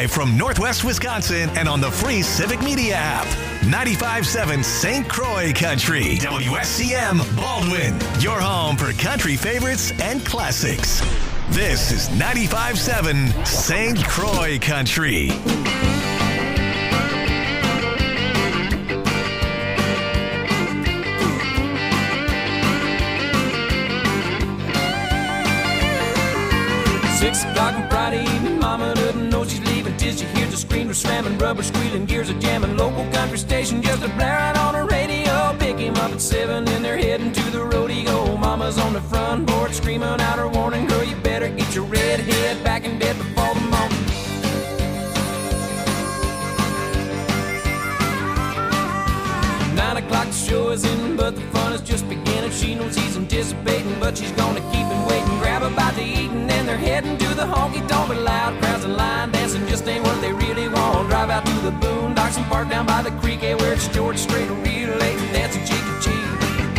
Live from Northwest Wisconsin and on the free Civic Media app. 95.7 St. Croix Country. WSCM Baldwin. Your home for country favorites and classics. This is 95.7 St. Croix Country. Six o'clock on Friday evening, mama doesn't know she's leaving till she hears the screamer slamming, rubber squealing, gears are jamming, local country station just a blaring on the radio. Pick him up at 7 and they're heading to the rodeo. Mama's on the front porch screaming out her warning, girl, you better get your red head back in bed before the morning. The show is in, but the fun is just beginning. She knows he's anticipating, but she's gonna keep him waiting. Grab a bite to eat and then they're heading to the honky tonk. But loud crowds and line dancing just ain't what they really want. Drive out to the boondocks and park down by the creek, where it's George Strait, real late and dancing cheek to cheek.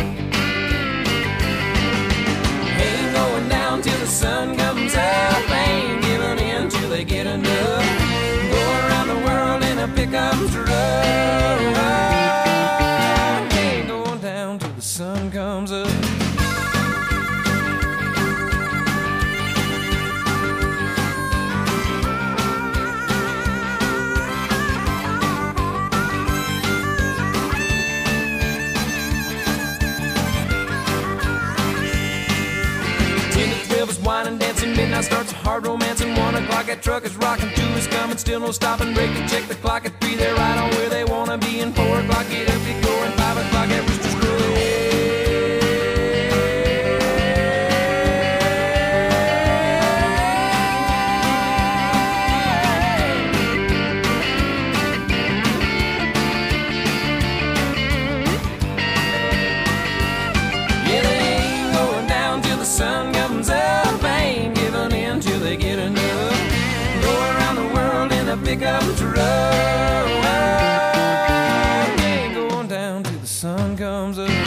Ain't going down till the sun comes up, ain't giving in till they get enough. Go around the world in a pickup truck. Sun comes up. Wine dancing, midnight starts a hard romancing. 1 o'clock, that truck is rocking. 2 is coming, still no stopping. Break to check the clock at 3, they're right on where they wanna be. And 4 o'clock, get up, get going. 5 o'clock, that rooster's crowing. Pickup truck, ain't going down till the sun comes up.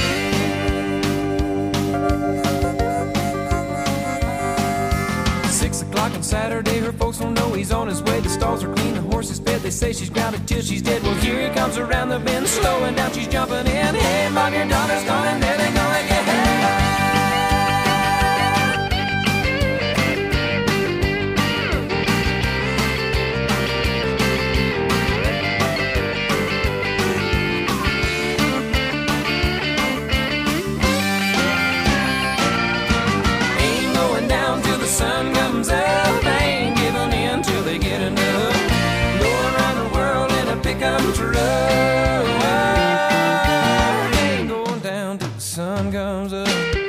6 o'clock on Saturday, her folks don't know he's on his way. The stalls are clean, the horse is fed. They say she's grounded till she's dead. Well, here he comes around the bend, slowing down, she's jumping in. Hey, mom, your daughter's gone, and there they go again. Sun comes up, ain't giving in till they get enough. Go around the world in a pickup truck, ain't going down till the sun comes up.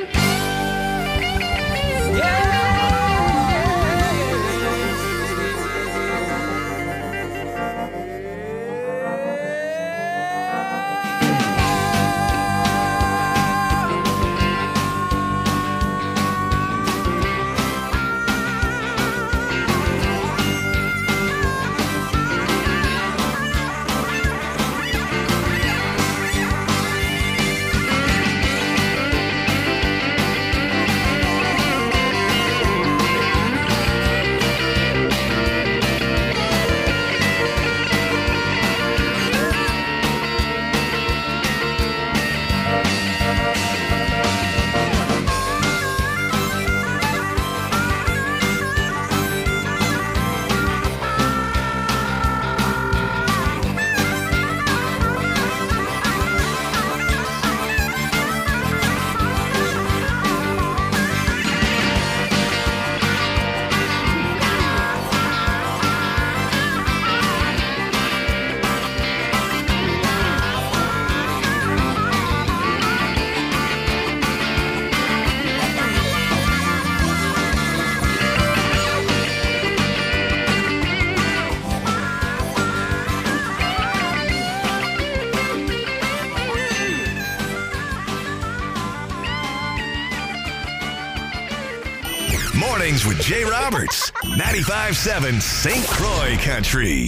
Mornings with Jay Roberts, 95.7 St. Croix Country.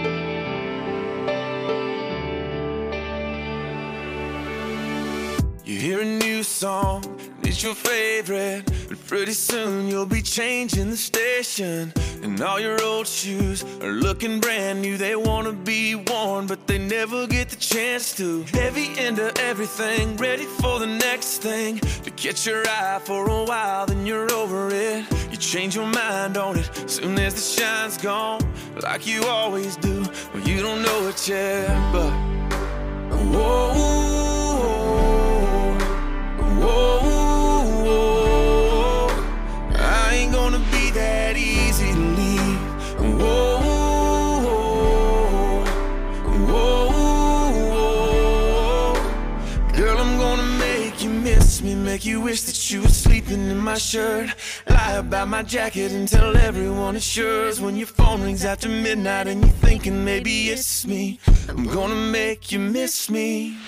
You song, it's your favorite. But pretty soon you'll be changing the station, and all your old shoes are looking brand new. They wanna be worn, but they never get the chance to. Heavy into everything, ready for the next thing. To catch your eye for a while, then you're over it. You change your mind on it soon as the shine's gone, like you always do. Well, you don't know it yet, but whoa, whoa, whoa, I ain't gonna be that easy to leave. Whoa, whoa, whoa, girl, I'm gonna make you miss me, make you wish that you were sleeping in my shirt. Lie about my jacket and tell everyone it's yours. When your phone rings after midnight and you're thinking maybe it's me, I'm gonna make you miss me.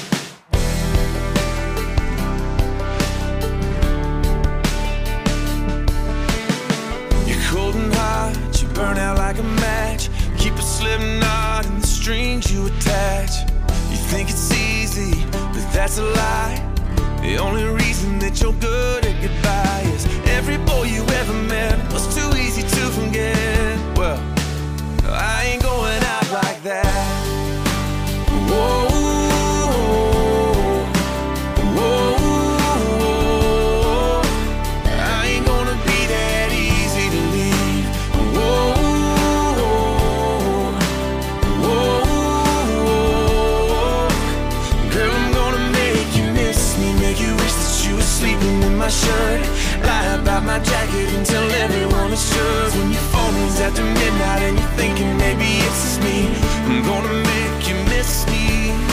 You're cold and hot, you burn out like a match. Keep a slip knot in the strings you attach. You think it's easy, but that's a lie. The only reason that you're good at goodbye is every boy you ever met was too easy to forget. Well, I ain't going out like that. Whoa, whoa, I ain't gonna be that easy to leave. Whoa, whoa, girl, I'm gonna make you miss me, make you wish that you were sleeping in my shirt. Lie about my jacket and tell everyone it's yours. When your phone rings after midnight and you're thinking maybe it's just me, I'm gonna make you miss me.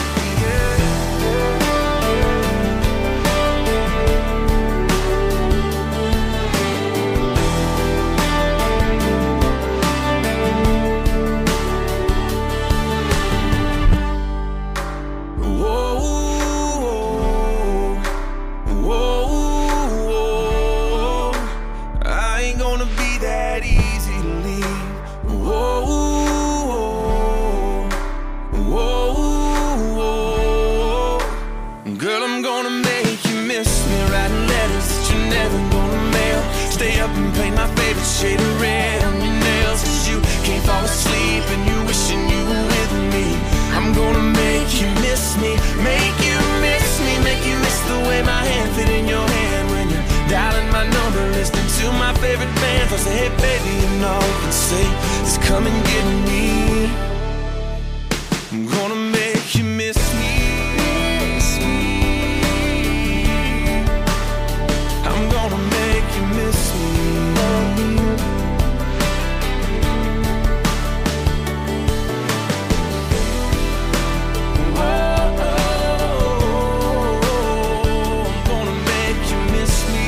Girl, I'm gonna make you miss me, writing letters that you're never gonna mail. Stay up and paint my favorite shade of red on your nails, 'cause you can't fall asleep and you wishing you were with me. I'm gonna make you miss me, make you miss me, make you miss the way my hand fit in your hand when you're dialing my number, listening to my favorite band. So say, hey baby, you know you can say, just come and get me. I'm gonna make you miss me. I'm gonna make you miss me. Whoa, I'm gonna make you miss me.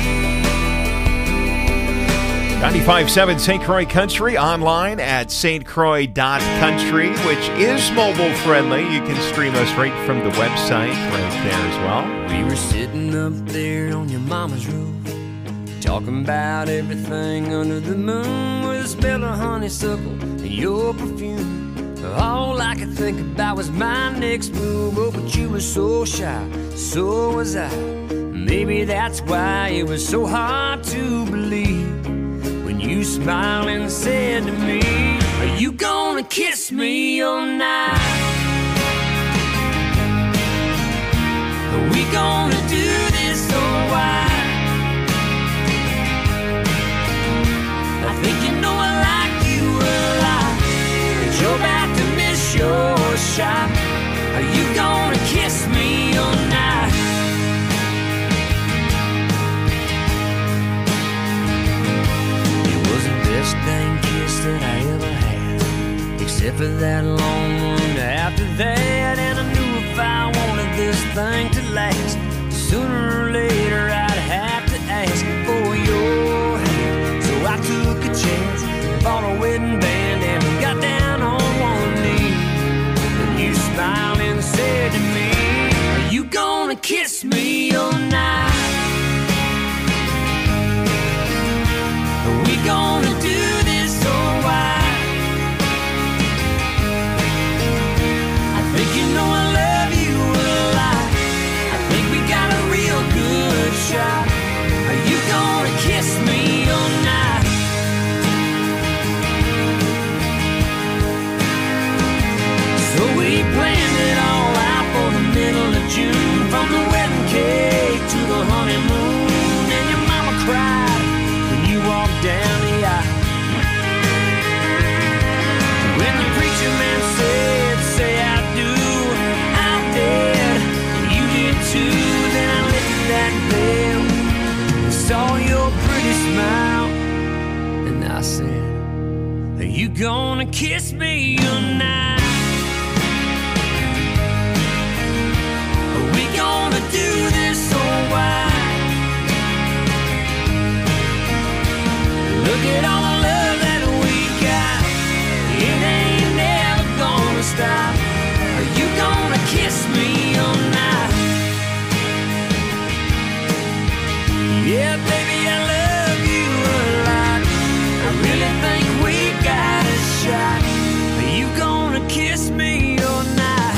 95.7 St. Croix Country, online at stcroix.country, which is mobile friendly. You can stream us right from the website right there as well. We were sitting up there on your mama's roof, talking about everything under the moon, with the smell of honeysuckle and your perfume. All I could think about was my next move. Oh, but you were so shy, so was I. Maybe that's why it was so hard to believe when you smiled and said to me, are you gonna kiss me all night? Are we gonna do this or why? I think you know I like you a lot, but you're about to miss your shot. Are you gonna kiss me all night? It was the best dang kiss that I ever had, except for that long one after that. And I knew if I wanted this thing to last, sooner or later I'd have to ask for your hand. So I took a chance, bought a wedding band, and got down on one knee. And you smiled and said to me, are you gonna kiss me all night? Are we gonna do this or why? I think you know I love you a lot. I think we got a real good You gonna kiss me tonight? Are we gonna do this or why? Look at all the love that we got. It ain't never gonna stop. Are you gonna kiss me tonight? Yeah, baby, I love you a lot. I really think we got a shot. Are you gonna kiss me tonight?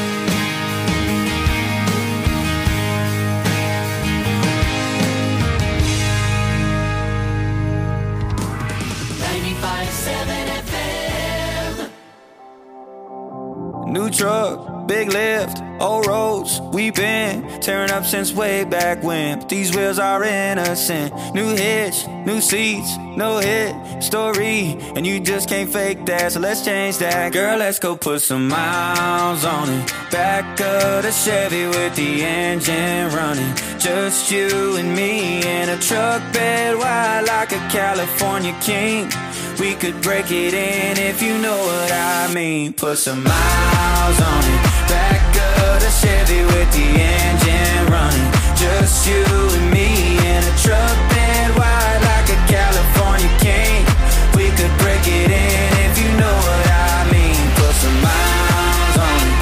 New truck, big lift, old roads, we been tearing up since way back when. But these wheels are innocent. New hitch, new seats, no hit story, and you just can't fake that, so let's change that. Girl, let's go put some miles on it. Back of the Chevy with the engine running. Just you and me in a truck bed wide like a California king. We could break it in if you know what I mean. Put some miles on it. Back of the Chevy with the engine running. Just you and me in a truck bed wide like a California king. We could break it in if you know what I mean. Put some miles on it.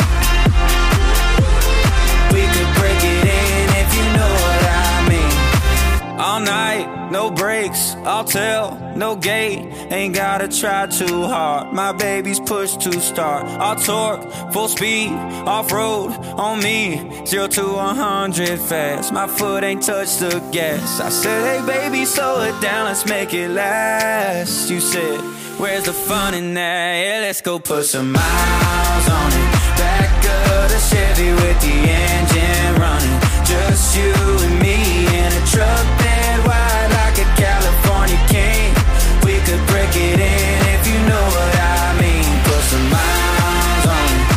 We could break it in if you know what I mean. All night, no brakes, I'll tell, no gate. Ain't gotta try too hard. My baby's push to start. I'll torque, full speed, off-road on me. 0 to 100 fast. My foot ain't touched the gas. I said, hey baby, slow it down, let's make it last. You said, where's the fun in that? Yeah, let's go put some miles on it. Back of the Chevy with the engine running. Just you and me in a truck bed wide like a California king. We could break it in if you know what I mean. Put some miles on it.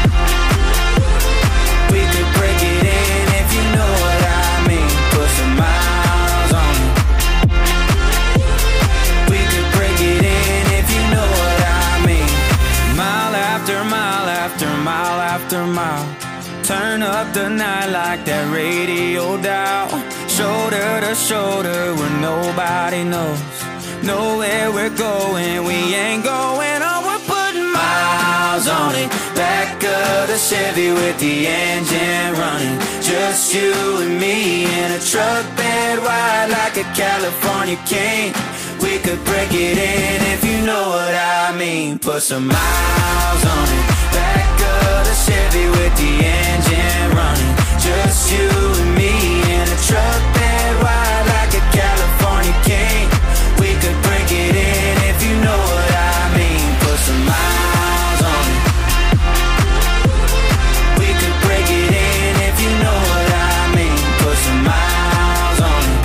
We could break it in if you know what I mean. Put some miles on it. We could break it in if you know what I mean. Mile after mile after mile after mile. Turn up the night like that radio dial. Shoulder to shoulder where nobody knows. Know where we're going, we ain't going on. We're putting miles on it. Back of the Chevy with the engine running. Just you and me in a truck bed wide like a California king. We could break it in if you know what I mean. Put some miles on it. Back of the Chevy with the engine running. Just you and me in a truck bed wide like a California king. We could break it in if you know what I mean. Put some miles on it. We could break it in if you know what I mean. Put some miles on it.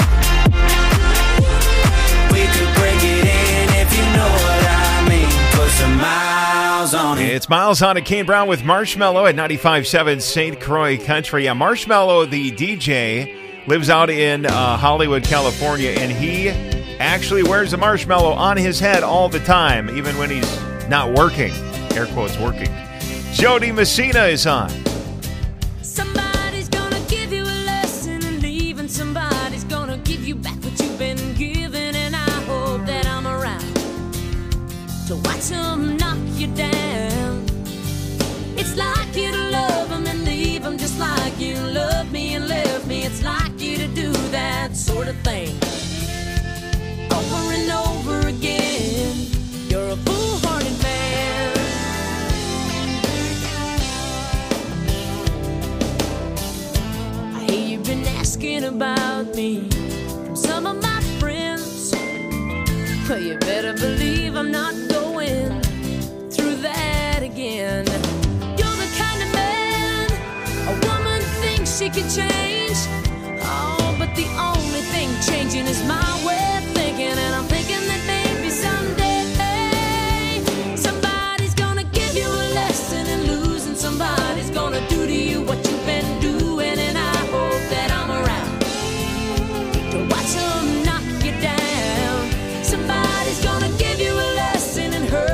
We could break it in if you know what I mean. Put some miles on it. It's Miles on it. Kane Brown with Marshmello at 95.7 St. Croix Country. Marshmello, the DJ, lives out in Hollywood, California, and he actually wears a marshmallow on his head all the time, even when he's not working. Air quotes, working. Jody Messina is on. Somebody's gonna give you a lesson and leave, and somebody's gonna give you back what you've been given, and I hope that I'm around to watch them knock you down. It's like you to love them and leave them, just like you loved me and left me. It's like you to do that sort of thing over and over again. You're a foolhardy man. I hear you've been asking about me from some of my friends. Well, you better believe I'm not going through that again. You're the kind of man a woman thinks she can change. Oh, but the only thing changing is my way of thinking, and I'm thinking that maybe someday somebody's gonna give you a lesson in losing. Somebody's gonna do to you what you've been doing, and I hope that I'm around to watch them knock you down. Somebody's gonna give you a lesson and hurt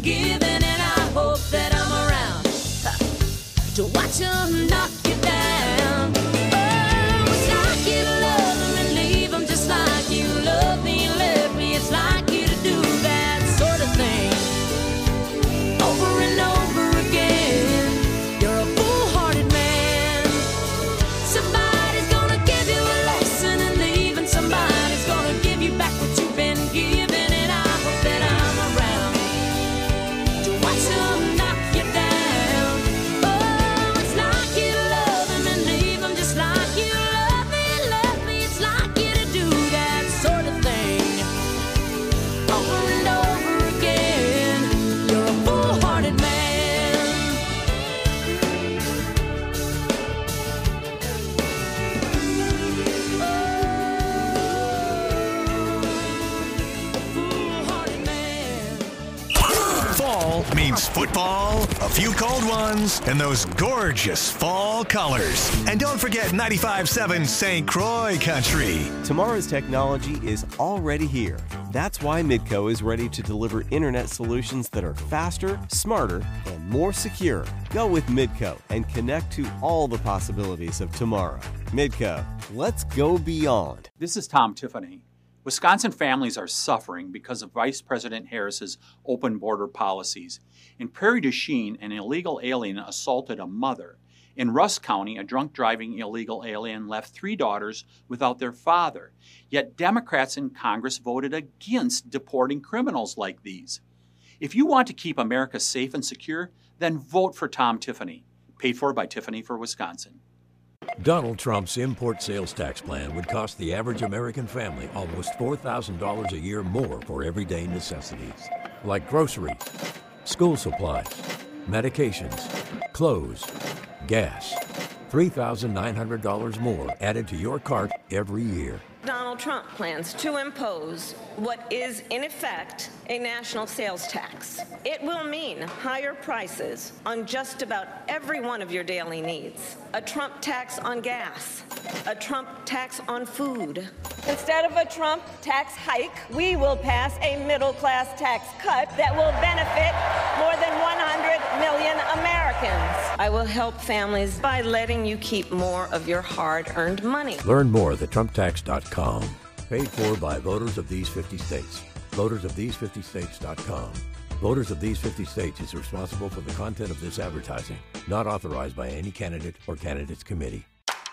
been giving, and I hope that I'm around to watch them knock you down. Oh, it's like you love them and leave them just like you love me and left me. It's like you to do that sort of thing over and over again. You're a foolhardy man. Somebody's gonna give you a lesson and leave, and somebody's gonna give you back what you've been given, and I hope that I'm around to watch them knock you down. Oh, it's like you love them and leave them just like you love me and left me. It's like you to do that sort of thing over and over again. You're a foolhardy man. Foolhardy man. Fall means football, a few cold ones, and those gorgeous fall colors. And don't forget 95.7 St. Croix Country. Tomorrow's technology is already here. That's why Midco is ready to deliver internet solutions that are faster, smarter, and more secure. Go with Midco and connect to all the possibilities of tomorrow. Midco, let's go beyond. This is Tom Tiffany. Wisconsin families are suffering because of Vice President Harris's open border policies. In Prairie du Chien, an illegal alien assaulted a mother. In Russ County, a drunk driving illegal alien left 3 daughters without their father. Yet Democrats in Congress voted against deporting criminals like these. If you want to keep America safe and secure, then vote for Tom Tiffany. Paid for by Tiffany for Wisconsin. Donald Trump's import sales tax plan would cost the average American family almost $4,000 a year more for everyday necessities, like groceries, school supplies, medications, clothes, gas. $3,900 more added to your cart every year. Donald Trump plans to impose what is, in effect, a national sales tax. It will mean higher prices on just about every one of your daily needs. A Trump tax on gas, a Trump tax on food. Instead of a Trump tax hike, we will pass a middle-class tax cut that will benefit more than 100 million Americans. I will help families by letting you keep more of your hard-earned money. Learn more at thetrumptax.com. Paid for by voters of these 50 states. Votersofthese50states.com. Voters of these 50 states is responsible for the content of this advertising. Not authorized by any candidate or candidates committee.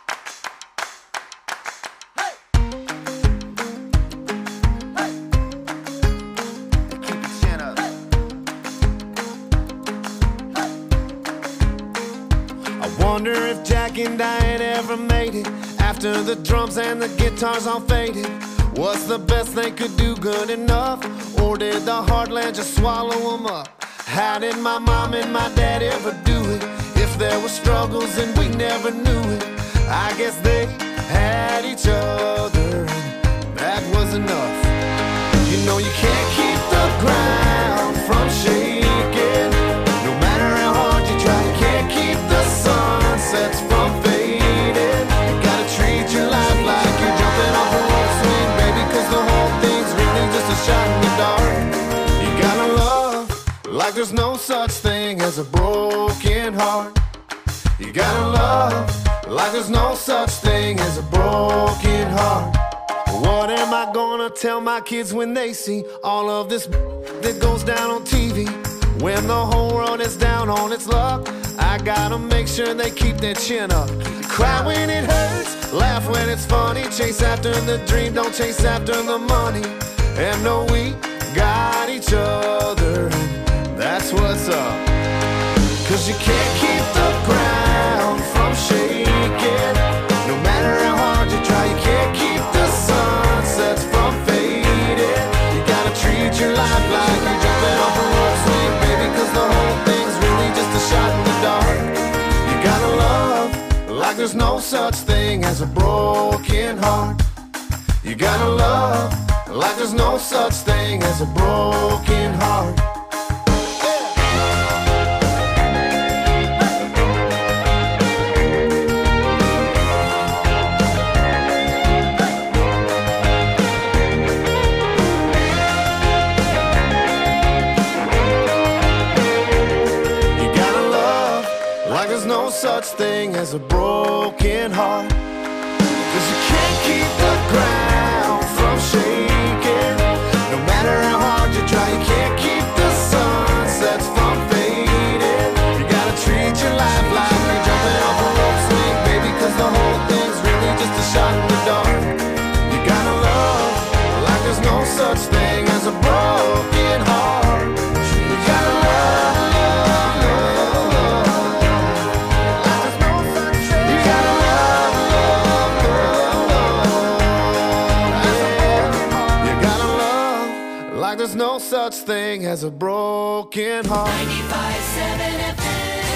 Wonder if Jack and Diane ever made it after the drums and the guitars all faded. What's the best they could do good enough? Or did the heartland just swallow them up? How did my mom and my dad ever do it? If there were struggles and we never knew it, I guess they had each other and that was enough. You know you can't keep the ground from shaking. No matter how hard you try, you can't keep the sunsets from fading. You gotta treat your life like you're jumping off a rope swing, baby, cause the whole thing's really just a shot in the dark. You gotta love like there's no such thing as a broken heart. You gotta love like there's no such thing as a broken heart. What am I gonna tell my kids when they see all of this that goes down on TV? When the whole world is down on its luck, I gotta make sure they keep their chin up. Cry when it hurts, laugh when it's funny. Chase after the dream, don't chase after the money. And know we got each other, and that's what's up. Cause you can't keep the ground from shaking. No matter how hard you try, you can't keep the sunsets from fading. You gotta treat your life like you're jumping off a rope swing, baby, cause the whole thing's really just a shot in the dark. You gotta love like there's no such thing as a broken heart. You gotta love like there's no such thing as a broken heart. no such thing as a broken heart. 'Cause you can't keep the ground from shaking. No matter how hard you try, you can't keep the sunsets from fading. You gotta treat your life like you're jumping off a rope swing, baby, 'cause the whole thing's really just a shot in the dark. You gotta love like there's no such thing as a broken heart. You gotta love, love, love, love, like there's no such thing. You gotta love, love, love, love, yeah. You gotta love like there's no such thing as a broken heart. 95.7 FM.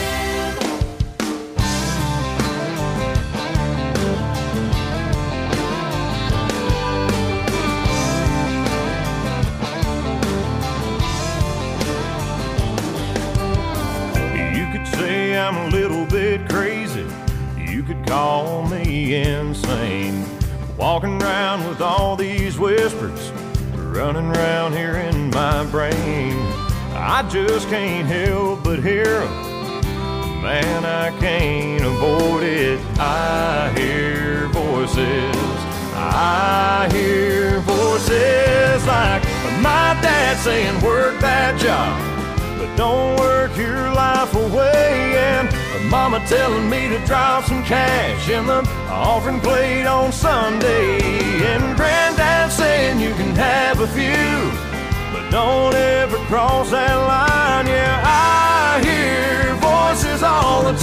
Say I'm a little bit crazy, you could call me insane. Walking around with all these whispers running around here in my brain. I just can't help but hear them. Man, I can't avoid it. I hear voices. I hear voices like my dad saying work that job, but don't work your life away. And mama telling me to drop some cash in the offering plate on Sunday. And granddad saying you can have a few, but don't ever cross that line. Yeah, I hear voices all the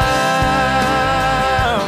time.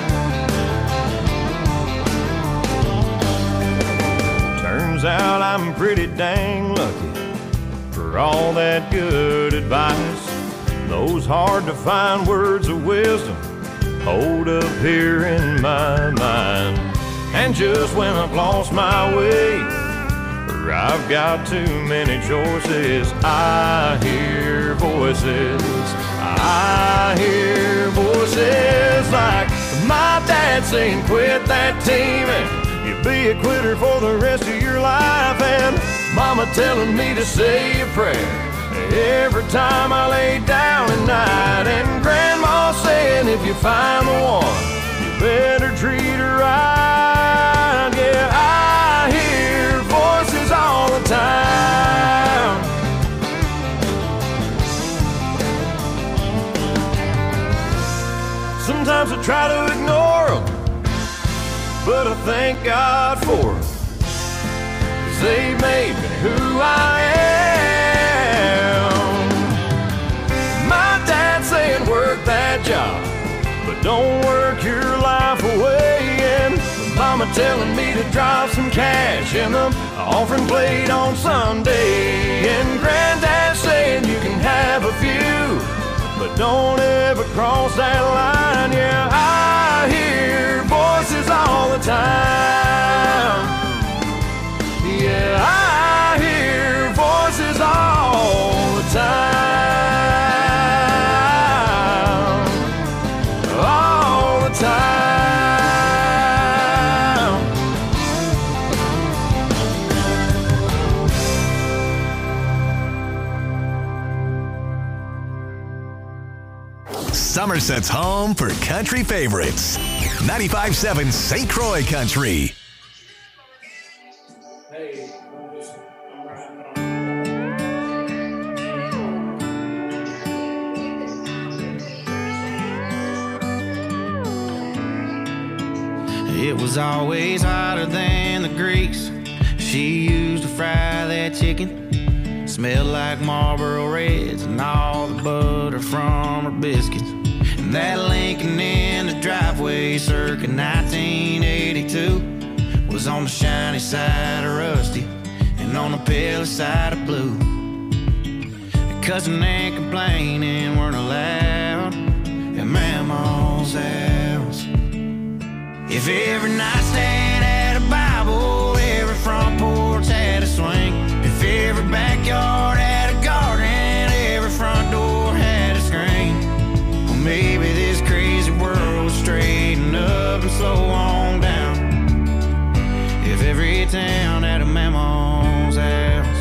Turns out I'm pretty dang lucky for all that good advice. Those hard to find words of wisdom hold up here in my mind. And just when I've lost my way, or I've got too many choices, I hear voices. I hear voices like my dad saying quit that team and you'll be a quitter for the rest of your life. And mama telling me to say a prayer every time I lay down at night. And grandma saying if you find the one, you better treat her right. Yeah, I hear voices all the time. Sometimes I try to ignore them, but I thank God for them, 'cause they made me who I am. My dad saying work that job, but don't work your life away. And mama telling me to drop some cash in the offering plate on Sunday. And granddad saying you can have a few, but don't ever cross that line. Yeah, I hear voices all the time. Yeah, I hear voices all the time. All the time. Somerset's home for country favorites. 95.7 St. Croix Country. It was always hotter than the grease she used to fry that chicken. Smelled like Marlboro Reds and all the butter from her biscuits. And that Lincoln in the driveway circa 1982 was on the shiny side of rusty and on the pale side of blue. Cussing and complaining weren't allowed at Mama's house. If every nightstand had a Bible, every front porch had a swing. If every backyard had a garden, every front door had a screen. Well, maybe this crazy world would straighten up and slow on down if every town had a Mama's house.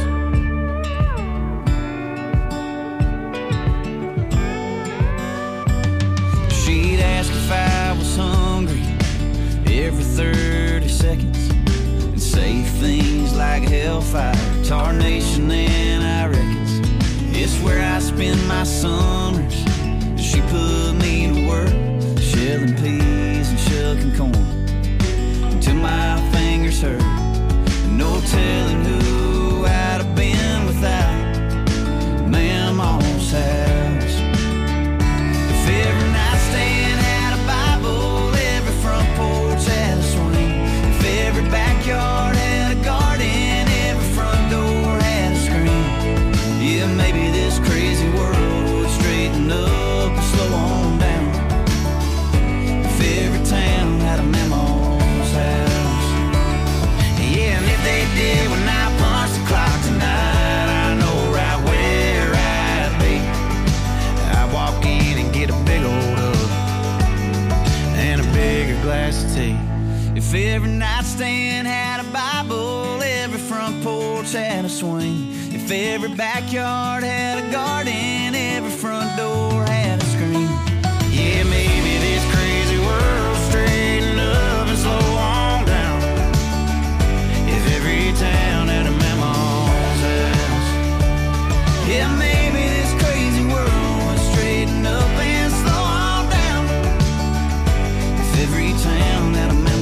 seconds and say things like hellfire, tarnation, and I reckons it's where I spend my summers. She put me to work, shelling peas and shucking corn, until my fingers hurt. No telling who I'd have been without Mama's house. If every nightstand had a Bible, every front porch had a swing, if every backyard had a garden, every front door had a screen, yeah, maybe this crazy world would straighten up and slow on down. If every town had a Mama's house, yeah, and if they did when I punch the clock tonight, I know right where I'd be. I'd walk in and get a big old hug and a bigger glass of tea. If every nightstand had a Bible, every front porch had a swing, if every backyard had a garden, every front door had a screen, yeah, maybe this crazy world straighten up and slow on down. If every town had a Mama's house, yeah, maybe this crazy world would straighten up and slow on down. If every town had a Mama's house.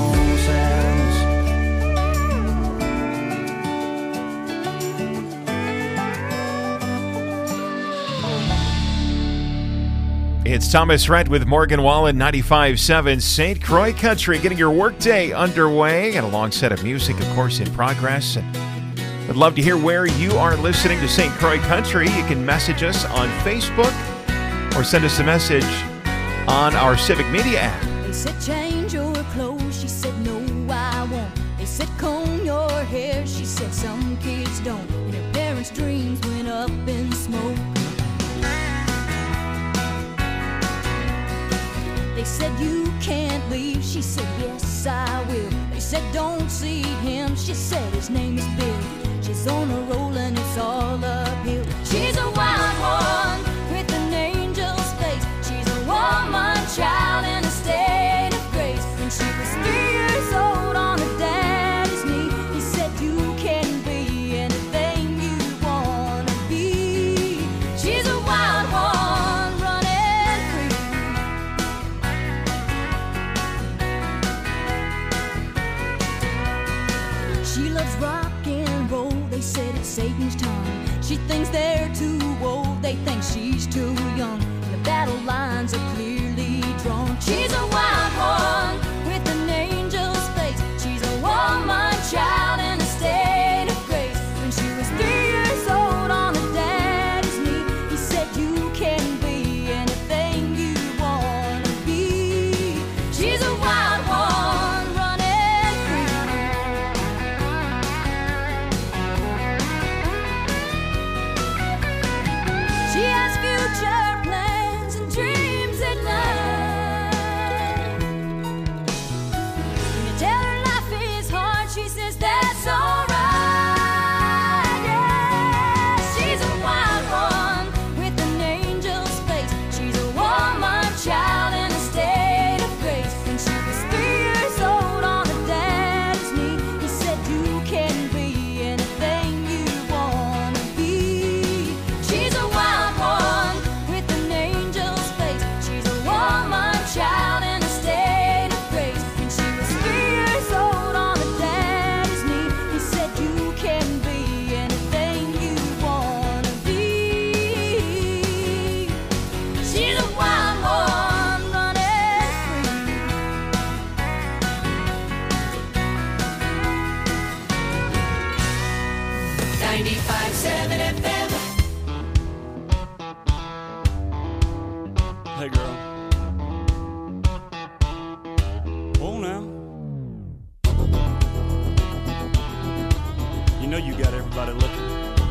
It's Thomas Rhett with Morgan Wallen, 95.7 St. Croix Country, getting your workday underway. Got a long set of music, of course, in progress. And I'd love to hear where you are listening to St. Croix Country. You can message us on Facebook or send us a message on our Civic Media app. They said change your clothes, she said no I won't. They said comb your hair, she said some kids don't. And her parents' dreams went up in smoke. They said you can't leave, she said yes I will. They said don't see him, she said his name is Bill. She's on a roll and it's all uphill. She's a wild one with an angel's face. She's a woman child in a state of grace. When she was 3 years old on her daddy's knee, he said you can be anything you wanna be. She's a wild one running free. She loves rock and roll, they said it's Satan's tongue. She thinks they're too old, they think she's too young. The battle lines are clearly drawn. She's a wild one with an angel's face. She's a woman child in a state of grace. When she was 3 years old on her daddy's knee, he said you can be anything you wanna be. She's a wild one running free. She has future plans and dreams at night. When you tell her life is hard, she says that's alright. Yeah, she's a wild one with an angel's face. She's a woman child in a state of grace. When she was 3 years old on her daddy's knee, he said you can be anything you wanna be. She's a wild one with an angel's face. She's a woman child in a state of grace. When she was 3 years old on her daddy's knee, he said you can be anything you wanna be. She's a wild one running free. 95.7 FM. Hey girl. Oh now. You know you got everybody looking.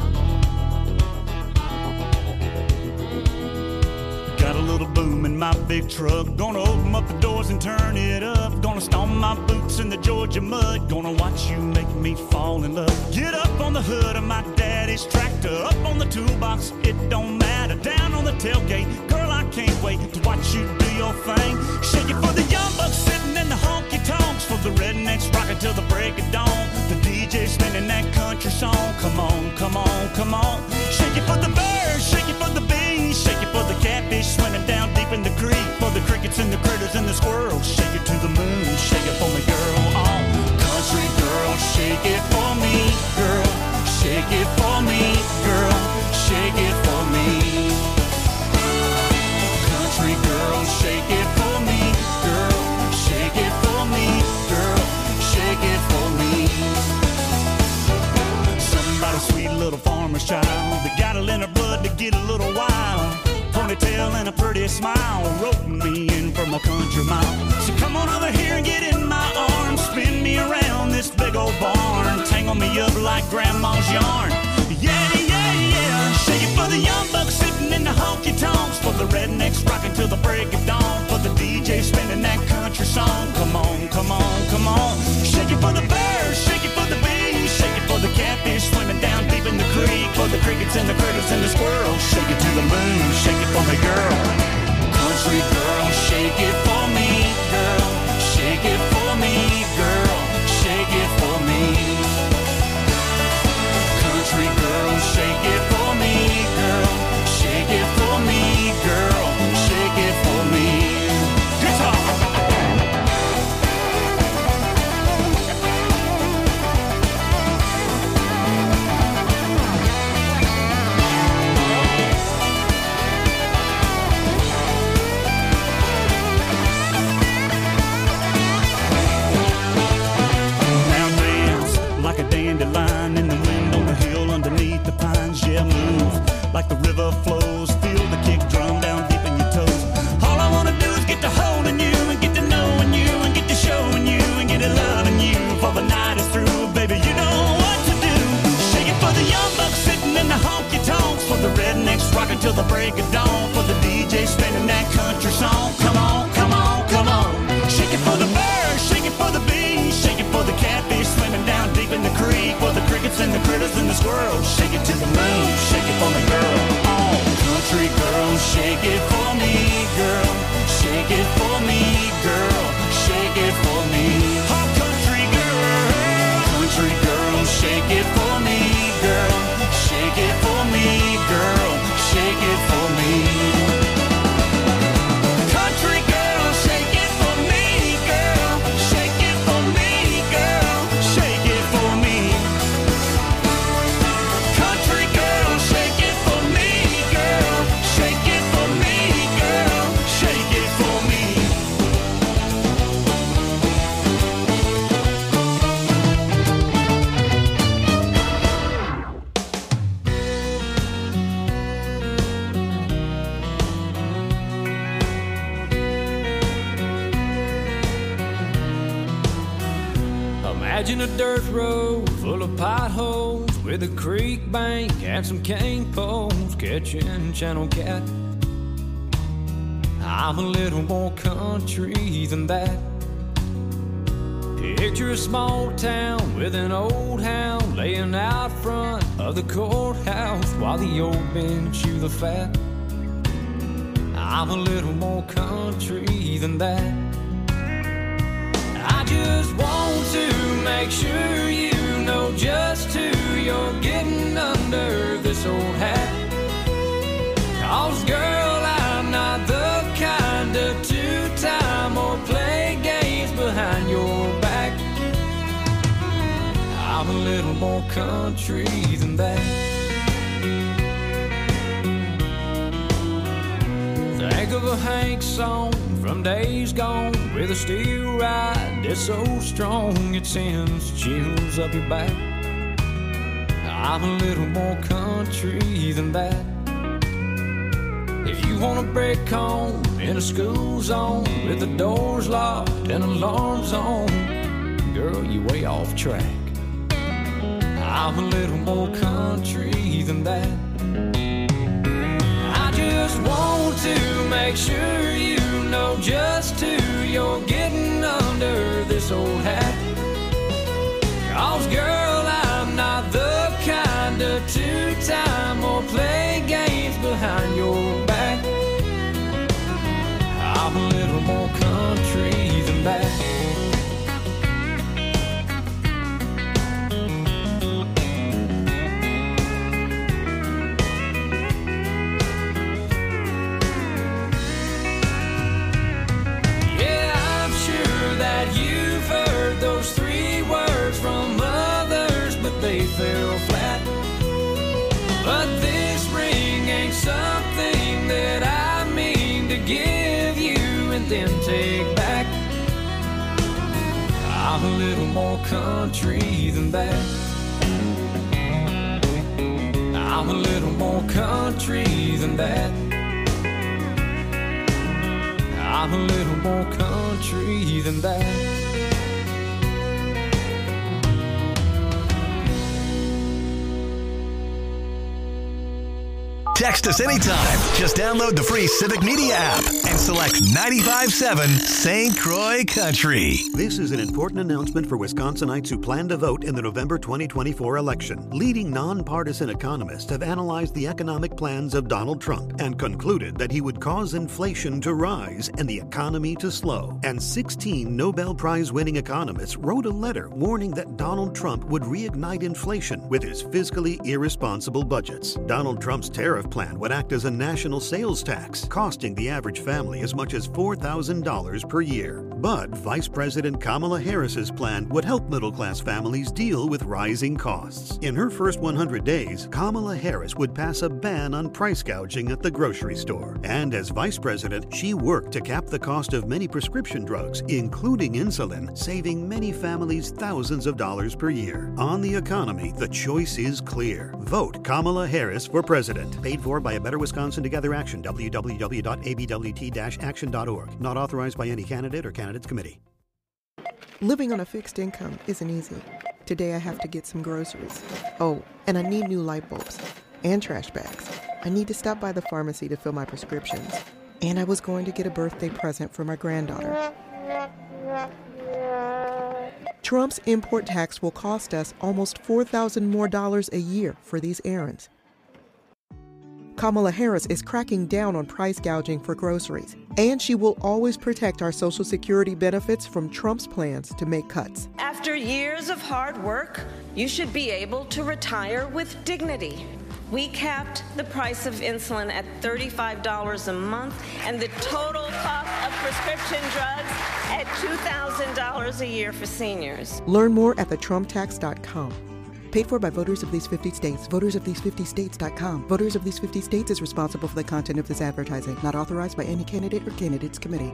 Got a little boom in my big truck. Gonna open up the doors and turn it up. Gonna stomp my boots in the Georgia mud. Gonna watch you make me fall in love. Get up on the hood of my daddy's tractor. Up on the toolbox, it don't matter. Down on the tailgate, girl, I can't wait to watch you do your thing. Shake it for the young bucks sitting in the honky tonks. For the rednecks rednecks rocking till the break of dawn. The DJ spinning that country song. Come on, come on, come on. Shake it for the birds, shake it for the bees, shake it for the catfish swimming down deep in the creek, for the crickets and the critters and the squirrels. Shake it to the moon, shake it for me, girl. Oh, country girl, shake it for me, girl. Shake it for me, girl. Shake it for me. Country girl, shake it for me, girl. Shake it for me, girl. Shake it for me. Somebody's sweet little farmer's child, they got it in her blood to get a little wild. Ponytail and a pretty smile, roping me in from a country mile. So come on over here and get in my arms, spin me around this big old barn, tangle me up like grandma's yarn. Yeah, yeah, yeah. Shake it for the young bucks sitting in the honky tonks, for the rednecks rocking till the break of dawn, for the DJ spinning that country song. Come on, come on, come on. Shake it for the birds, shake it for the bees, shake it for the catfish swimming down deep in the creek, for the crickets and the critters and the squirrels. Shake it to the moon, shake it for me, girl. Country girl, shake it for me, girl. Shake it for me, girl. Shake it for me. Country girl, shake it for me, girl. Shake it for me, girl. Shake it for me. Guitar. Like a dandelion in the wind on the hill underneath the pines. Yeah, move like the river flows. Feel the kick drum down deep in your toes. All I wanna do is get to holding you and get to knowing you and get to showing you and get to loving you. For the night is through, baby, you know what to do. Shake it for the young bucks sitting in the honky tonks, for the rednecks rocking till the break of dawn, for the DJ spinning that country song. Come on, come on, come on. Shake it for the birds, shake it for the bees, shake it for the catfish swimming down deep in the creek, for the crickets and the critters and the squirrels. Shake it to the moon, shake it for me, girl. Oh, country girl, shake it for me, girl. Shake it for me, girl. Shake it for me. Oh, country girl, shake it for me, girl. Shake it for me, girl. Shake it for me. Country girl, shake it for me, girl. Shake it for me, girl. Shake it for me. Country girl, shake it for me, girl. Shake it for me, girl. Shake it for me. Imagine a dirt road full of potholes with a creek bank and some cane poles catching channel cat. I'm a little more country than that. Picture a small town with an old hound laying out front of the courthouse while the old men chew the fat. I'm a little more country than that. I just want to make sure you know just who you're getting under this old hat. 'Cause girl, I'm not the kind of two-time or play games behind your back. I'm a little more country than that. Think of a Hank song from days gone with a steel ride that's so strong it sends chills up your back. I'm a little more country than that. If you want to break home in a school zone with the doors locked and alarms on, girl, you way off track. I'm a little more country than that. I just want to make sure you know just who you're getting under this old hat. 'Cause girl, I'm not the kind of two-time or play games behind your back. I'm a little more country than that. and then take back. I'm a little more country than that. I'm a little more country than that. I'm a little more country than that. Text us anytime. Just download the free Civic Media app and select 95.7 St. Croix Country. This is an important announcement for Wisconsinites who plan to vote in the November 2024 election. Leading nonpartisan economists have analyzed the economic plans of Donald Trump and concluded that he would cause inflation to rise and the economy to slow. And 16 Nobel Prize-winning economists wrote a letter warning that Donald Trump would reignite inflation with his fiscally irresponsible budgets. Donald Trump's tariff plan would act as a national sales tax, costing the average family as much as $4,000 per year. But Vice President Kamala Harris's plan would help middle-class families deal with rising costs. In her first 100 days, Kamala Harris would pass a ban on price gouging at the grocery store. And as Vice President, she worked to cap the cost of many prescription drugs, including insulin, saving many families thousands of dollars per year. On the economy, the choice is clear. Vote Kamala Harris for president. Paid for by a Better Wisconsin Together Action, www.abwt-action.org. Not authorized by any candidate or candidates committee. Living on a fixed income isn't easy. Today I have to get some groceries. Oh, and I need new light bulbs and trash bags. I need to stop by the pharmacy to fill my prescriptions. And I was going to get a birthday present for my granddaughter. Trump's import tax will cost us almost $4,000 more a year for these errands. Kamala Harris is cracking down on price gouging for groceries, and she will always protect our Social Security benefits from Trump's plans to make cuts. After years of hard work, you should be able to retire with dignity. We capped the price of insulin at $35 a month and the total cost of prescription drugs at $2,000 a year for seniors. Learn more at thetrumptax.com. Paid for by voters of these 50 states. VotersOfThese50States.com. Voters of these 50 states is responsible for the content of this advertising. Not authorized by any candidate or candidates committee.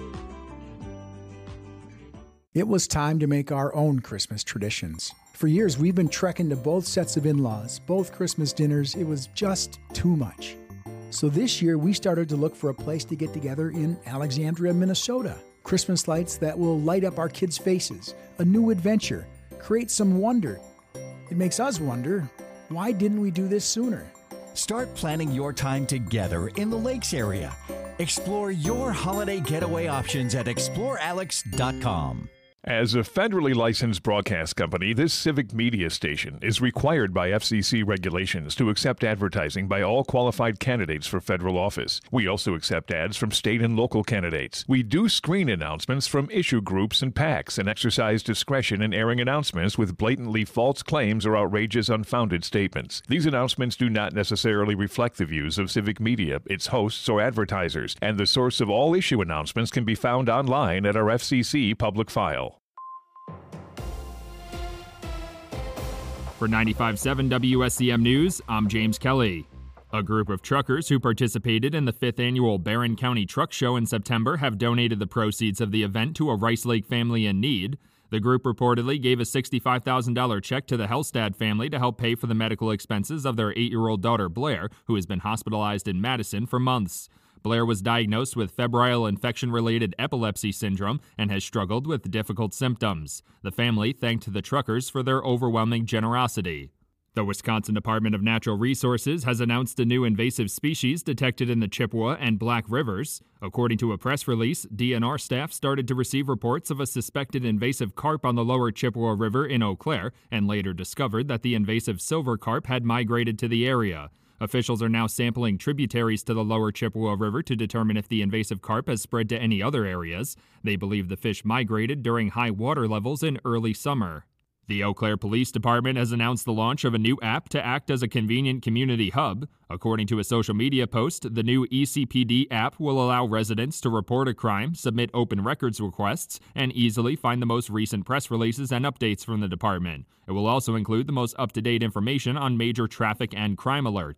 It was time to make our own Christmas traditions. For years, we've been trekking to both sets of in-laws, both Christmas dinners. It was just too much. So this year, we started to look for a place to get together in Alexandria, Minnesota. Christmas lights that will light up our kids' faces. A new adventure. Create some wonder. It makes us wonder, why didn't we do this sooner? Start planning your time together in the Lakes area. Explore your holiday getaway options at explorealex.com. As a federally licensed broadcast company, this Civic Media station is required by FCC regulations to accept advertising by all qualified candidates for federal office. We also accept ads from state and local candidates. We do screen announcements from issue groups and PACs and exercise discretion in airing announcements with blatantly false claims or outrageous, unfounded statements. These announcements do not necessarily reflect the views of Civic Media, its hosts, or advertisers, and the source of all issue announcements can be found online at our FCC public file. For 95.7 WSCM News, I'm James Kelly. A group of truckers who participated in the 5th annual Barron County Truck Show in September have donated the proceeds of the event to a Rice Lake family in need. The group reportedly gave a $65,000 check to the Hellstad family to help pay for the medical expenses of their 8-year-old daughter Blair, who has been hospitalized in Madison for months. Blair was diagnosed with febrile infection-related epilepsy syndrome and has struggled with difficult symptoms. The family thanked the truckers for their overwhelming generosity. The Wisconsin Department of Natural Resources has announced a new invasive species detected in the Chippewa and Black Rivers. According to a press release, DNR staff started to receive reports of a suspected invasive carp on the lower Chippewa River in Eau Claire and later discovered that the invasive silver carp had migrated to the area. Officials are now sampling tributaries to the lower Chippewa River to determine if the invasive carp has spread to any other areas. They believe the fish migrated during high water levels in early summer. The Eau Claire Police Department has announced the launch of a new app to act as a convenient community hub. According to a social media post, the new ECPD app will allow residents to report a crime, submit open records requests, and easily find the most recent press releases and updates from the department. It will also include the most up-to-date information on major traffic and crime alerts.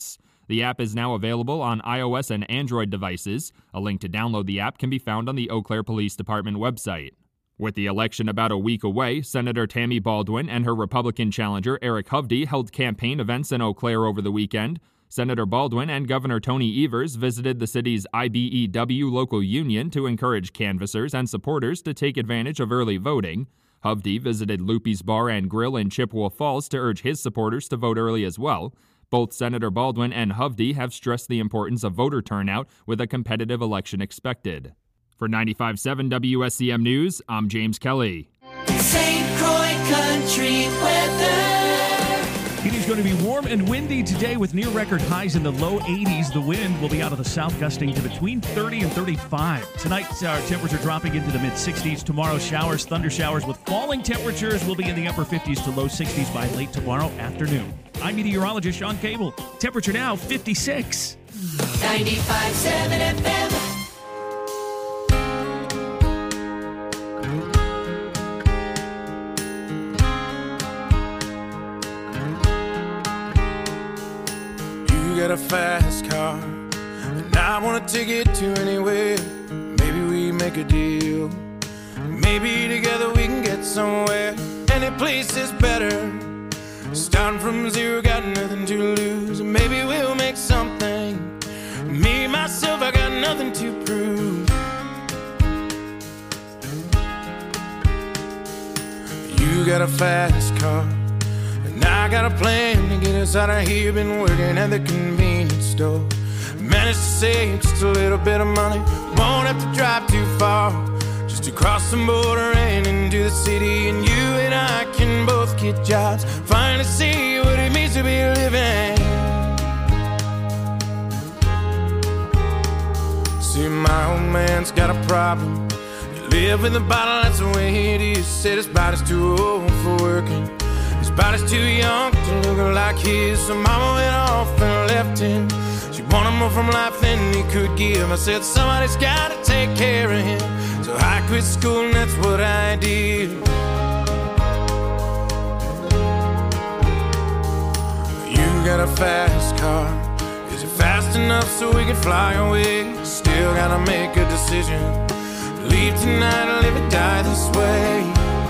The app is now available on iOS and Android devices. A link to download the app can be found on the Eau Claire Police Department website. With the election about a week away, Senator Tammy Baldwin and her Republican challenger Eric Hovde held campaign events in Eau Claire over the weekend. Senator Baldwin and Governor Tony Evers visited the city's IBEW local union to encourage canvassers and supporters to take advantage of early voting. Hovde visited Loopy's Bar and Grill in Chippewa Falls to urge his supporters to vote early as well. Both Senator Baldwin and Hovde have stressed the importance of voter turnout with a competitive election expected. For 95.7 WSCM News, I'm James Kelly. St. Croix Country weather. It is going to be warm and windy today with near record highs in the low 80s. The wind will be out of the south, gusting to between 30 and 35. Tonight, our temperature dropping into the mid-60s. Tomorrow, showers, thunder showers with falling temperatures will be in the upper 50s to low 60s by late tomorrow afternoon. I'm meteorologist Sean Cable. Temperature now 56. 95.7 FM. Got a fast car, and I wanna take it to anywhere. Maybe we make a deal. Maybe together we can get somewhere. Any place is better. Starting from zero, got nothing to lose. Maybe we'll make something. Me, myself, I got nothing to prove. You got a fast car, I got a plan to get us out of here. Been working at the convenience store. Managed to save just a little bit of money. Won't have to drive too far, just to cross the border and into the city. And you and I can both get jobs, finally see what it means to be living. See, my old man's got a problem. You live with a bottle, that's the way it is. Said his body's too old for working. His body's too young to look like his. So mama went off and left him. She wanted more from life than he could give. I said somebody's gotta take care of him. So I quit school and that's what I did. You got a fast car. Is it fast enough so we can fly away? Still gotta make a decision. Leave tonight or live or die this way.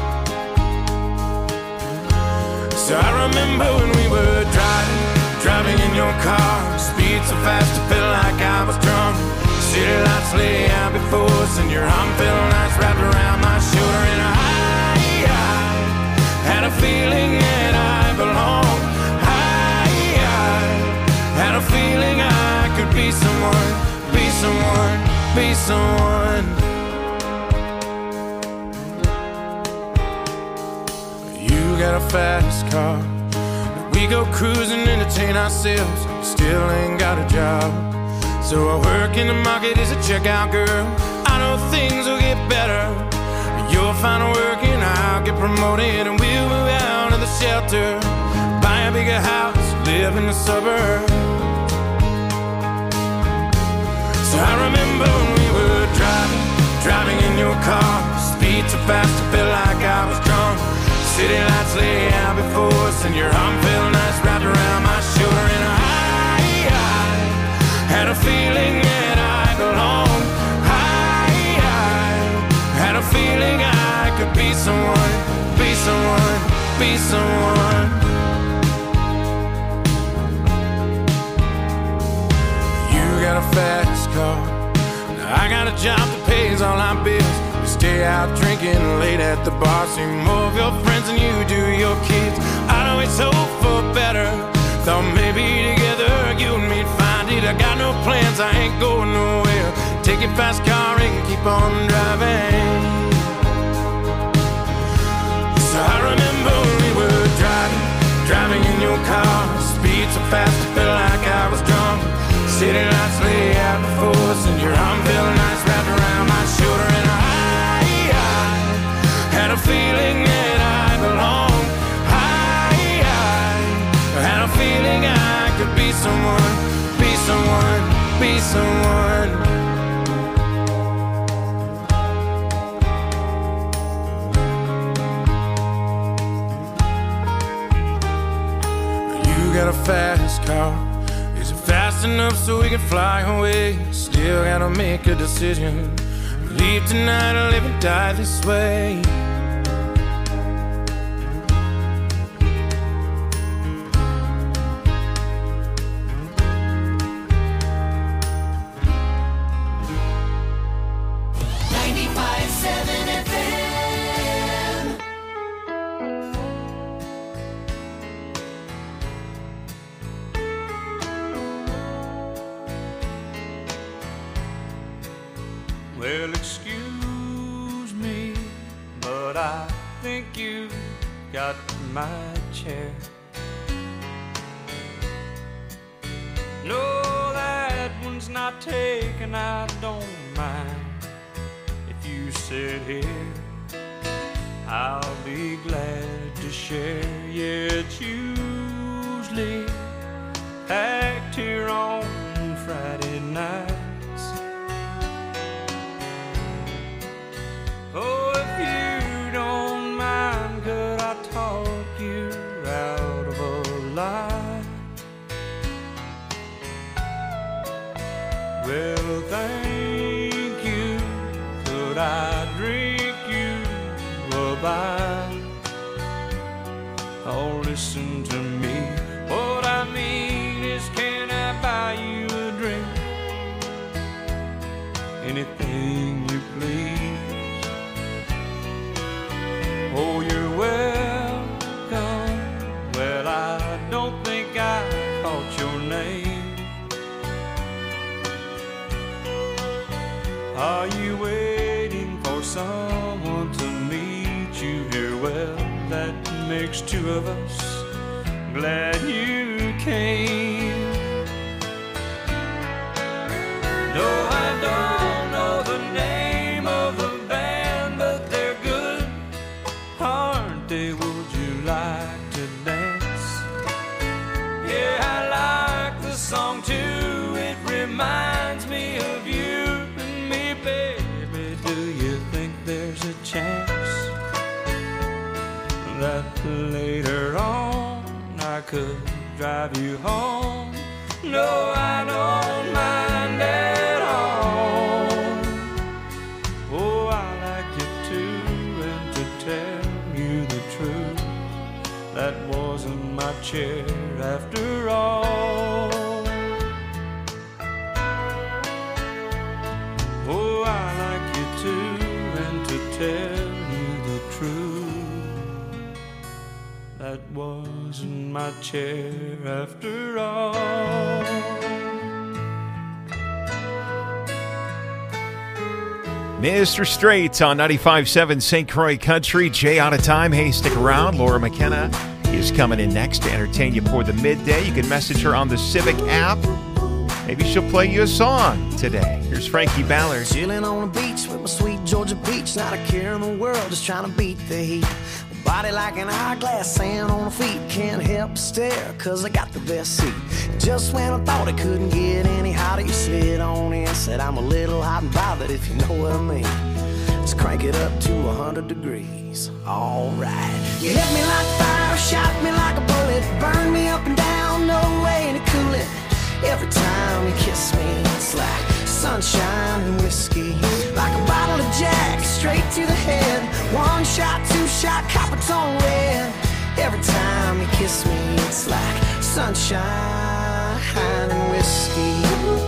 So I remember when we were driving in your car. Speed so fast it felt like I was drunk. City lights lay out before us, and your arm felt nice wrapped around my shoulder. And I had a feeling that I belonged. I had a feeling I could be someone, be someone, be someone. Got a fast car. We go cruising, entertain ourselves. Still ain't got a job. So I work in the market as a checkout girl. I know things will get better. You'll find work and I'll get promoted, and we'll move out of the shelter, buy a bigger house, live in the suburbs. So I remember when we were driving in your car. Speed so fast it felt like I was drunk. City lights lay out before us, and your arm felt nice wrapped around my shoulder. And I had a feeling that I belonged. I had a feeling I could be someone, be someone, be someone. You got a fast car. Now I got a job that pays all our bills. Stay out drinking late at the bar. See more of your friends than you do your kids. I always hope for better. Thought maybe together you and me'd find it. I got no plans, I ain't going nowhere. Take your fast car and keep on driving. So I remember when we were driving in your car. Speed so fast it felt like I was drunk. City lights lay out before us, and your arm felt nice wrapped around my shoulder. And I had a feeling that I belonged. I had a feeling I could be someone, be someone, be someone. You got a fast car. Is it fast enough so we can fly away. Still gotta make a decision. Leave tonight or live and die this way. Well, excuse me, but I think you got my chair. No, that one's not taken, I don't mind. If you sit here, I'll be glad to share. Yeah, it's usually packed here on Friday nights. Oh, if you don't mind, could I talk you out of a lie? Well, thank you. Could I drink you a bite? Oh, listen to me. What I mean is, can I buy you a drink? Anything you please. Oh, you're welcome. Well, I don't think I caught your name. Are you waiting for someone to meet you here? Well, that makes two of us. Glad you came. No, I don't know the name of the band, but they're good, aren't they? Would you like to dance? Yeah, I like the song too. It reminds me of you and me, baby. Do you think there's a chance that later on I could drive you home? No, I don't mind at all. Oh, I like you too, and to tell you the truth, that wasn't my chair after all. Oh, I like you too, and to tell you the truth, that wasn't my chair after all. Mr. Straits on 95.7 St. Croix Country. Jay out of time. Hey, stick around. Laura McKenna is coming in next to entertain you for the midday. You can message her on the Civic app. Maybe she'll play you a song today. Here's Frankie Ballard. Chilling on the beach with my sweet Georgia peach. Not a care in the world, just trying to beat the heat. Body like an hourglass, sand on the feet. Can't help but stare, cause I got the best seat. Just when I thought it couldn't get any hotter, you slid on in, said I'm a little hot and bothered, if you know what I mean. Let's crank it up to 100 degrees. Alright. You hit me like fire, shot me like a bullet, burned me up and down, no way to cool it. Every time you kiss me, it's like sunshine and whiskey. Like a bottle of Jack, straight to the head. One shot, two shot, copper tone red. Every time you kiss me, it's like sunshine and whiskey.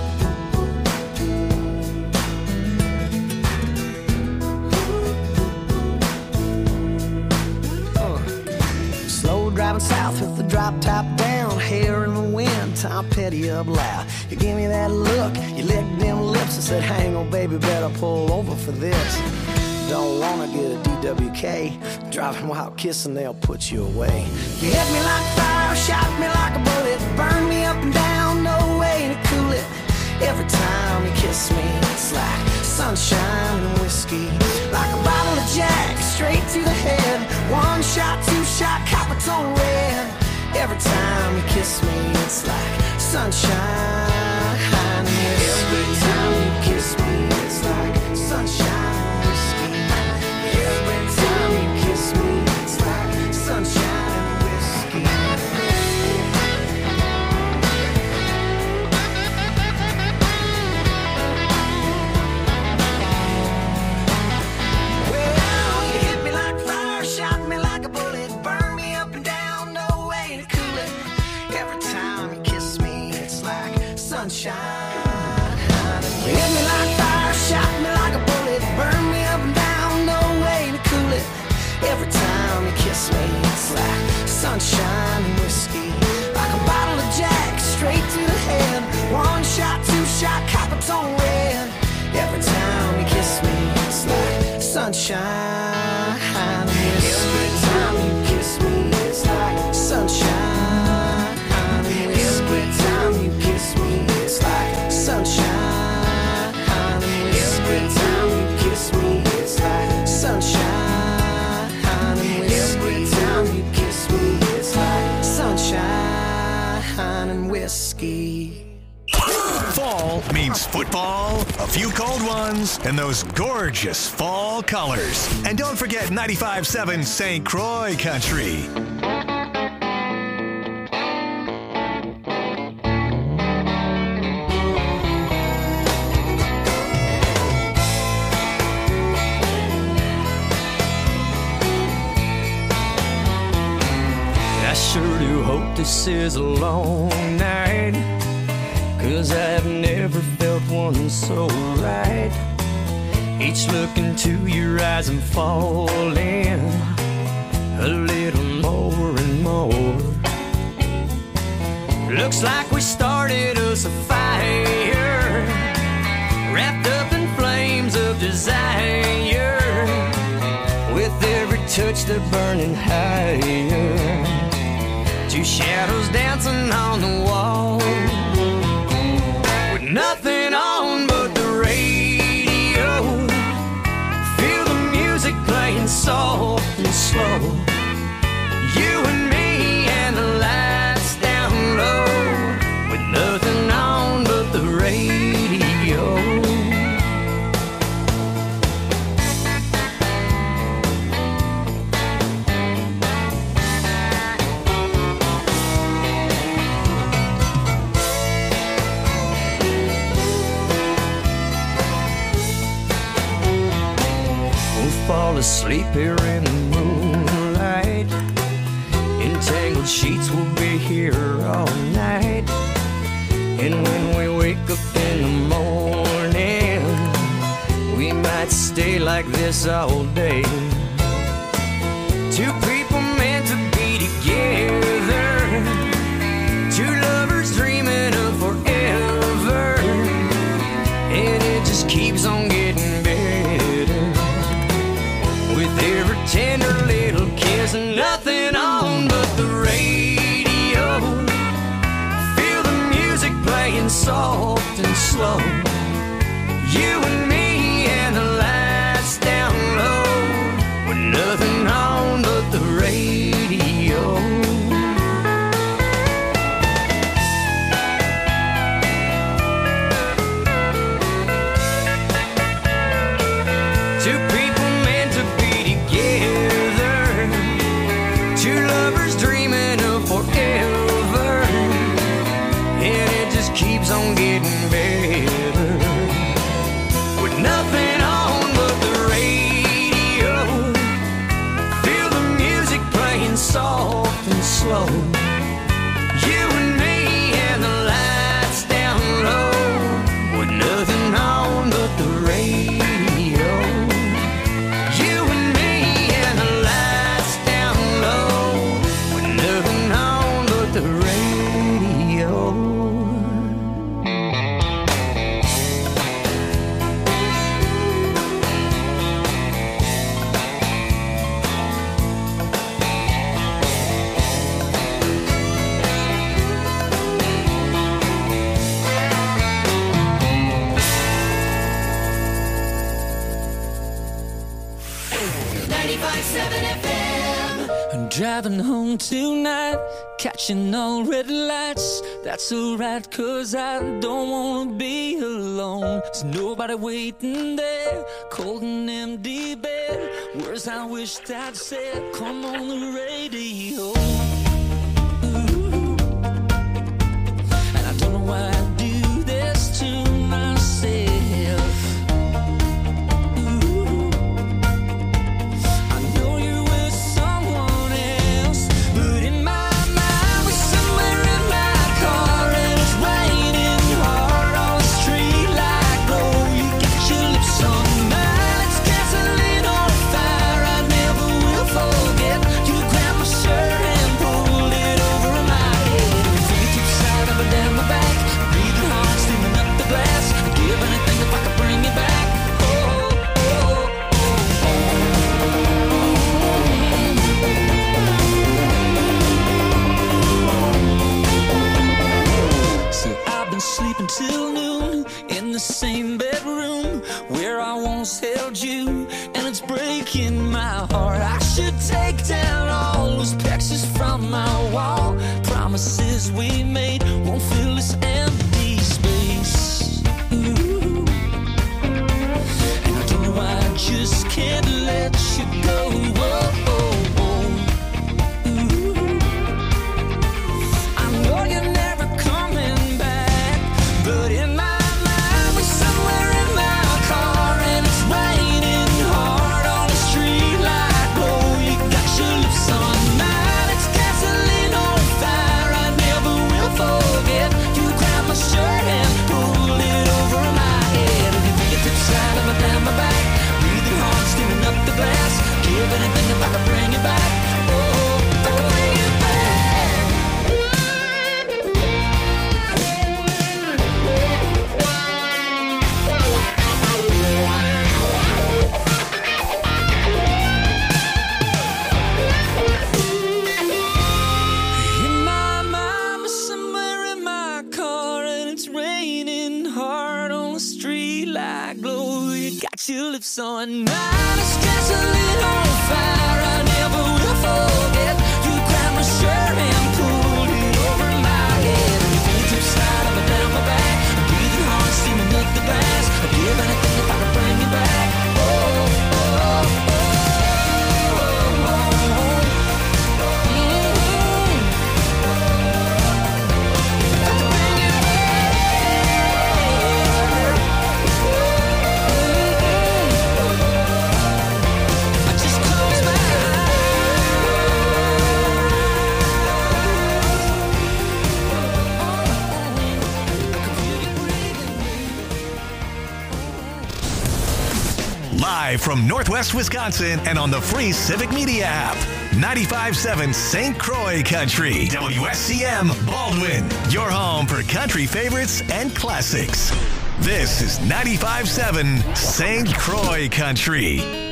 Slow driving south with the drop top down, hair in the wind, Tom Petty up loud. You gave me that look, you licked them lips and said, hang on baby, better pull over for this. Don't wanna get a DWK, driving while kissing, they'll put you away. You hit me like fire, shot me like a bullet, burned me up and down, no way to cool it. Every time you kiss me, it's like sunshine and whiskey. Like a bottle of Jack, straight to the head. One shot, two shot, copper tone red. Every time you kiss me, it's like sunshine and whiskey. Every time you kiss me, it's like sunshine and whiskey. Every time you kiss me, it's like sunshine and whiskey. sunshine and whiskey. Every time you kiss me, it's like sunshine and whiskey. Every time you kiss me, it's like sunshine and whiskey. Every time you kiss me, it's like sunshine and whiskey. Every time you kiss me, it's like sunshine and whiskey. Fall means football, a few cold ones, and those gorgeous fall colors. And don't forget 95.7 St. Croix Country. I sure do hope this is a long night, 'cause I've never felt one so right. Each look into your eyes I'm falling a little more and more. Looks like we started us a fire, wrapped up in flames of desire. With every touch they're burning higher, two shadows dancing on the wall. Nothing on but the radio, feel the music playing soft and slow. You and me and the lights down low, with nothing on but the radio. Fall asleep here in the moonlight, entangled sheets will be here all night. And when we wake up in the morning, we might stay like this all day. Two people meant to be together, two lovers dreaming of forever, and it just keeps on getting better. With every tender little kiss, and nothing on but the radio. Feel the music playing soft and slow. You and me and the lights down low, with nothing on but the radio. Two people meant to be together, two lovers dreaming of forever, and it just keeps on getting better. With nothing on but the radio, feel the music playing soft and slow. You and me and the lights down low, with nothing on but the radio. Driving home tonight, catching all red lights. That's alright, 'cause I don't wanna be alone. There's nobody waiting there, cold and empty bed. Words I wished I'd said, come on the radio. Ooh. And I don't know why I do this to myself. Ooh. I know you're with someone else, but in my mind we're somewhere in my car, and it's raining hard on the street like glow. You got your lips on mine, it's gasoline on fire. I never will forget. You grab my shirt almost held you, and it's breaking my heart. I should take down all those pictures from my wall. Promises we made won't fill this empty space. Ooh. And I don't know, I just can't let you go. Whoa, oh, oh. Ooh. I know you're never coming back, but in my mind we're somewhere in my car, and it's raining hard on the street light glow. You got your lips on mine, it's gasoline on fire. I never will forget. You grabbed my shirt and pulled it over my head, and you fingertips slide up and down my back, breathing hard, steaming up the glass. Give anything if I could bring you back. Oh, if I could bring you in my mind, we're somewhere in my car, and it's raining hard on the street like glow. You got your lips on mine, it's gasoline on fire. I never will forget. You grabbed my shirt and pulled it over my head, and your fingertips slide up and down my back, breathing hard, steaming up the glass. I'd give anything if I could bring you back. Oh, oh, oh, oh, oh. Live from Northwest Wisconsin and on the free Civic Media app. 95.7 St. Croix Country. WSCM Baldwin. Your home for country favorites and classics. This is 95.7 St. Croix Country.